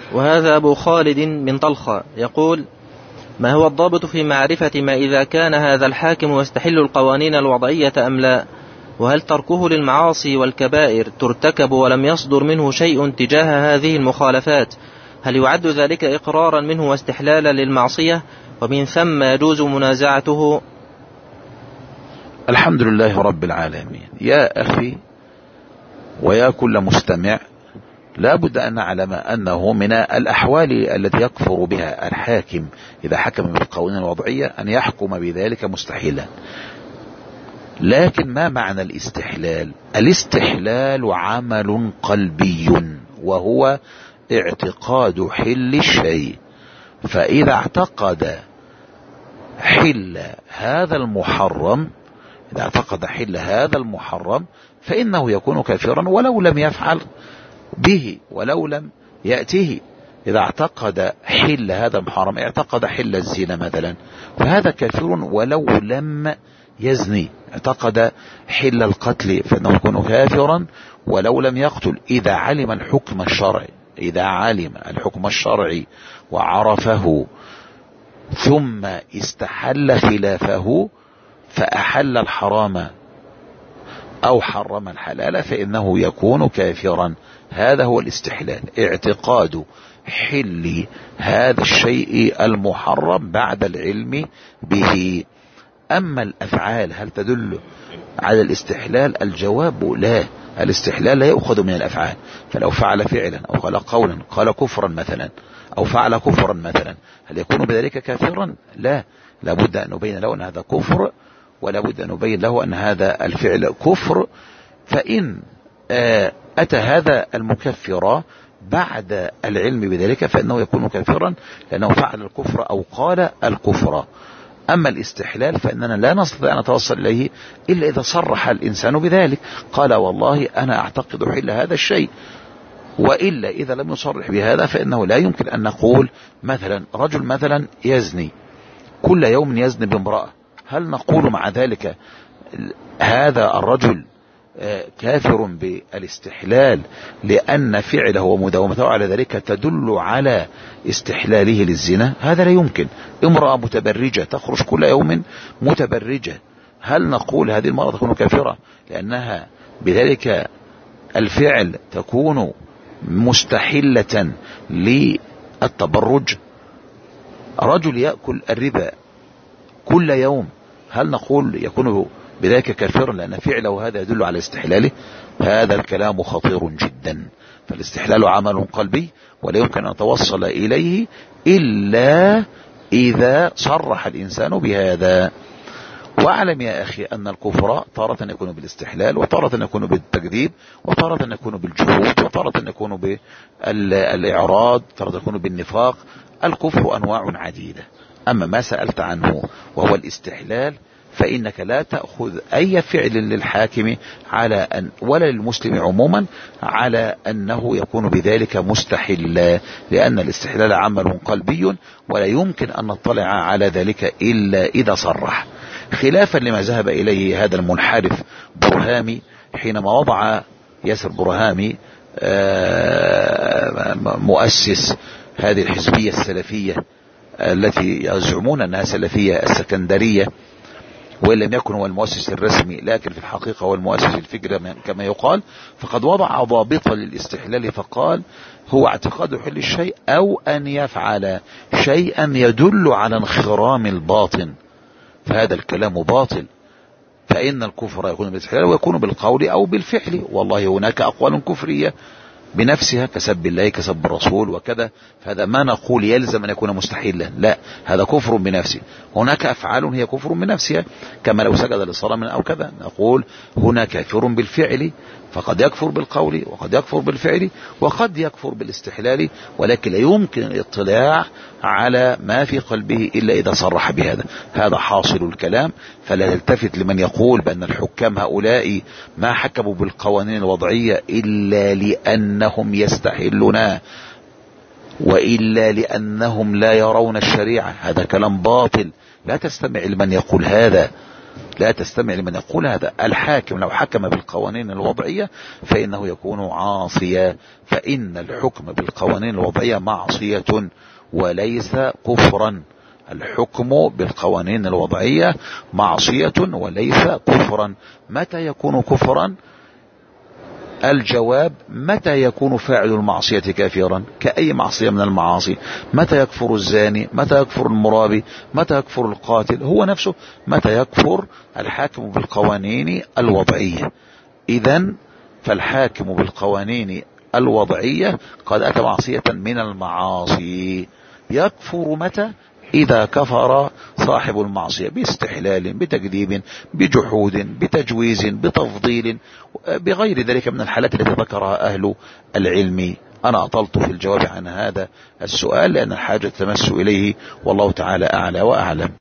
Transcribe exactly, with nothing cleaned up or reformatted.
وهذا أبو خالد من طلخة يقول: ما هو الضابط في معرفة ما إذا كان هذا الحاكم يستحل القوانين الوضعية أم لا؟ وهل تركه للمعاصي والكبائر ترتكب ولم يصدر منه شيء تجاه هذه المخالفات، هل يعد ذلك إقرارا منه واستحلالا للمعصية، ومن ثم يجوز منازعته؟ الحمد لله رب العالمين. يا أخي ويا كل مستمع، لا بد أن نعلم أنه من الأحوال التي يكفر بها الحاكم إذا حكم بالقوانين الوضعية أن يحكم بذلك مستحيلا. لكن ما معنى الاستحلال؟ الاستحلال عمل قلبي، وهو اعتقاد حل الشيء. فإذا اعتقد حل هذا المحرم إذا اعتقد حل هذا المحرم فإنه يكون كافرا ولو لم يفعل به ولو لم يأته. إذا اعتقد حل هذا المحرم، اعتقد حل الزنا مثلا، فهذا كافر ولو لم يزني. اعتقد حل القتل فإنه يكون كافرا ولو لم يقتل. إذا علم الحكم الشرعي إذا علم الحكم الشرعي وعرفه ثم استحل خلافه فأحل الحرام أو حرم الحلال فإنه يكون كافرا. هذا هو الاستحلال، اعتقاد حل هذا الشيء المحرم بعد العلم به. أما الأفعال هل تدل على الاستحلال؟ الجواب لا. الاستحلال لا يؤخذ من الأفعال. فلو فعل فعلا أو قال قولا قال كفرا مثلا أو فعل كفرا مثلا، هل يكون بذلك كافرا؟ لا. لابد أن نبين له أن هذا كفر، ولا بد أن نبين له أن هذا الفعل كفر. فإن أتى هذا المكفر بعد العلم بذلك فإنه يكون كافرا لأنه فعل الكفر أو قال الكفر. أما الاستحلال فإننا لا نستطيع أن نتوصل إليه إلا إذا صرح الإنسان بذلك، قال والله أنا أعتقد حل هذا الشيء. وإلا إذا لم يصرح بهذا فإنه لا يمكن أن نقول مثلا رجل مثلا يزني كل يوم يزني بامرأة، هل نقول مع ذلك هذا الرجل كافر بالاستحلال لأن فعله ومداومته على ذلك تدل على استحلاله للزنا؟ هذا لا يمكن. امرأة متبرجة تخرج كل يوم متبرجة، هل نقول هذه المرأة تكون كافرة لأنها بذلك الفعل تكون مستحلة للتبرج؟ رجل يأكل الربا كل يوم، هل نقول يكون بذلك كافرا لأن فعله هذا يدل على استحلاله؟ هذا الكلام خطير جدا. فالاستحلال عمل قلبي ولا يمكن أن نتوصل إليه إلا إذا صرح الإنسان بهذا. واعلم يا أخي أن الكفر تارة يكون بالاستحلال، وتارة يكون بالتكذيب، وتارة يكون بالجحود، وتارة يكون بالإعراض، تارة يكون بالنفاق. الكفر أنواع عديدة. أما ما سألت عنه وهو الاستحلال فإنك لا تأخذ أي فعل للحاكم على أن ولا للمسلم عموما على أنه يكون بذلك مستحلا، لأن الاستحلال عمل قلبي ولا يمكن أن نطلع على ذلك إلا إذا صرح، خلافا لما ذهب إليه هذا المنحرف برهامي حينما وضع ياسر برهامي مؤسس هذه الحزبية السلفية التي يزعمون أنها سلفية السكندرية، وإن لم يكن هو المؤسس الرسمي لكن في الحقيقة هو المؤسس الفكرة كما يقال. فقد وضع ضابطا للاستحلال فقال هو اعتقاد حل الشيء أو أن يفعل شيئا يدل على انخرام الباطن، فهذا الكلام باطل. فإن الكفر يكون بالاستحلال ويكون بالقول أو بالفعل. والله هناك أقوال كفرية بنفسها كسب الله كسب الرسول وكذا، فهذا ما نقول يلزم أن يكون مستحيلا، لا، هذا كفر بنفسه. هناك أفعال هي كفر بنفسها كما لو سجد للصنم أو كذا، نقول هنا كافر بالفعل، فقد يكفر بالقول وقد يكفر بالفعل وقد يكفر بالاستحلال، ولكن لا يمكن الاطلاع على ما في قلبه إلا إذا صرح بهذا. هذا حاصل الكلام. فلا تلتفت لمن يقول بأن الحكام هؤلاء ما حكموا بالقوانين الوضعية إلا لأنهم يستحلونها وإلا لأنهم لا يرون الشريعة، هذا كلام باطل. لا تستمع لمن يقول هذا، لا تستمع لمن يقول هذا. الحاكم لو حكم بالقوانين الوضعية فإنه يكون عاصيا، فإن الحكم بالقوانين الوضعية معصية وليس كفرا. الحكم بالقوانين الوضعية معصية وليس كفرا. متى يكون كفرا؟ الجواب: متى يكون فاعل المعصية كافرا كأي معصية من المعاصي. متى يكفر الزاني؟ متى يكفر المرابي؟ متى يكفر القاتل؟ هو نفسه متى يكفر الحاكم بالقوانين الوضعية. إذن فالحاكم بالقوانين الوضعية قد أتى معصية من المعاصي. يكفر متى؟ إذا كفر صاحب المعصية باستحلال، بتكذيب، بجحود، بتجويز، بتفضيل، بغير ذلك من الحالات التي ذكرها أهل العلم. أنا أطلت في الجواب عن هذا السؤال لأن الحاجة تمس إليه، والله تعالى أعلى وأعلم.